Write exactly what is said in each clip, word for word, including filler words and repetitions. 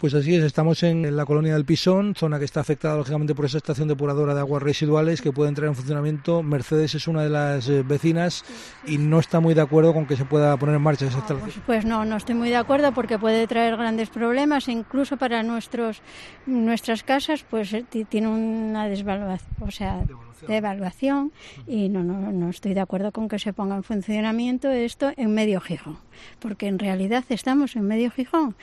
Pues así es, estamos en la colonia del Pisón, zona que está afectada lógicamente por esa estación depuradora de aguas residuales que puede entrar en funcionamiento. Mercedes es una de las eh, vecinas y no está muy de acuerdo con que se pueda poner en marcha esa instalación. Pues, pues no, no estoy muy de acuerdo porque puede traer grandes problemas, incluso para nuestros nuestras casas, pues tiene una desvaluación, o sea, de evaluación, y no, no, no estoy de acuerdo con que se ponga en funcionamiento esto en medio Gijón, porque en realidad estamos en medio Gijón.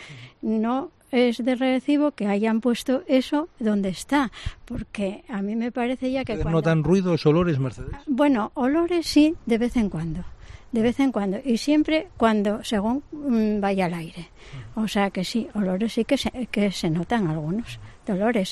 No es de recibo que hayan puesto eso donde está, porque a mí me parece ya que cuando... ¿Notan ruidos, olores, Mercedes? Bueno, olores sí, de vez en cuando, de vez en cuando, y siempre cuando, según mmm, vaya al aire. O sea que sí, olores sí que se, que se notan algunos, dolores,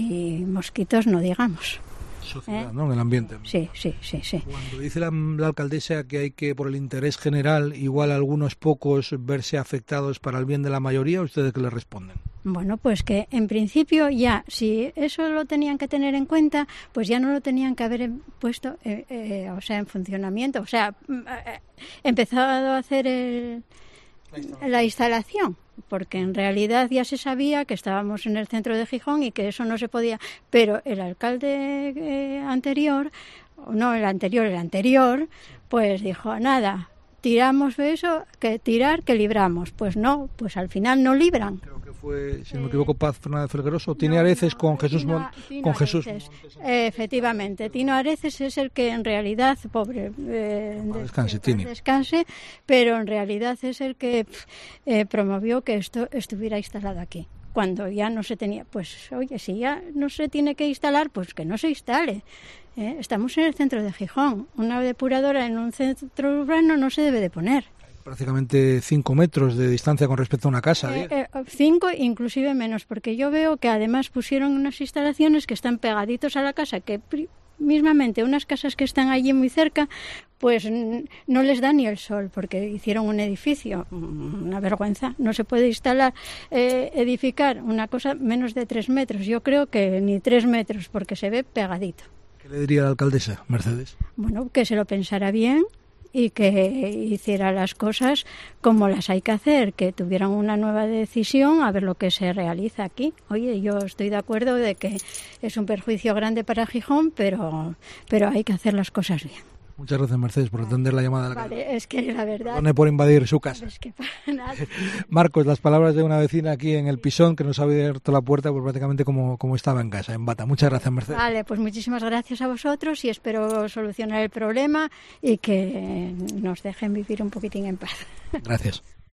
y mosquitos no digamos. Sociedad, ¿Eh? ¿no? En el ambiente. Sí, sí, sí, sí. Cuando dice la, la alcaldesa que hay que, por el interés general, igual algunos pocos verse afectados para el bien de la mayoría, ¿ustedes qué le responden? Bueno, pues que en principio ya, si eso lo tenían que tener en cuenta, pues ya no lo tenían que haber puesto, eh, eh, o sea, en funcionamiento, o sea, eh, empezado a hacer el, la instalación. la instalación. Porque en realidad ya se sabía que estábamos en el centro de Gijón y que eso no se podía, pero el alcalde eh, anterior, no el anterior, el anterior, pues dijo, nada, tiramos eso, que tirar, que libramos. Pues no, pues al final no libran. Creo que fue, si no me equivoco, Paz Fernández Felgueroso, Tino no, Areces no, con Jesús Tino, Mon, Tino con Jesús Areces. Eh, efectivamente, Tino Areces es el que en realidad, pobre, eh, descanse, des, descanse, pero en realidad es el que eh, promovió que esto estuviera instalado aquí. Cuando ya no se tenía, pues oye, si ya no se tiene que instalar, pues que no se instale. ¿eh? Estamos en el centro de Gijón. Una depuradora en un centro urbano no se debe de poner. Prácticamente cinco metros de distancia con respecto a una casa. Eh, eh, cinco, inclusive menos, porque yo veo que además pusieron unas instalaciones que están pegaditos a la casa, que mismamente unas casas que están allí muy cerca, pues no les da ni el sol, porque hicieron un edificio, una vergüenza. No se puede instalar, eh, edificar una cosa menos de tres metros. Yo creo que ni tres metros, porque se ve pegadito. ¿Qué le diría a la alcaldesa, Mercedes? Bueno, que se lo pensara bien y que hiciera las cosas como las hay que hacer, que tuvieran una nueva decisión a ver lo que se realiza aquí. Oye, yo estoy de acuerdo de que es un perjuicio grande para Gijón, pero, pero hay que hacer las cosas bien. Muchas gracias, Mercedes, por atender la llamada. De la vale, es que la verdad... Perdone por invadir su casa. Es que nada. Marcos, las palabras de una vecina aquí en el Pisón que nos ha abierto la puerta pues prácticamente como, como estaba en casa, en bata. Muchas gracias, Mercedes. Vale, pues muchísimas gracias a vosotros y espero solucionar el problema y que nos dejen vivir un poquitín en paz. Gracias.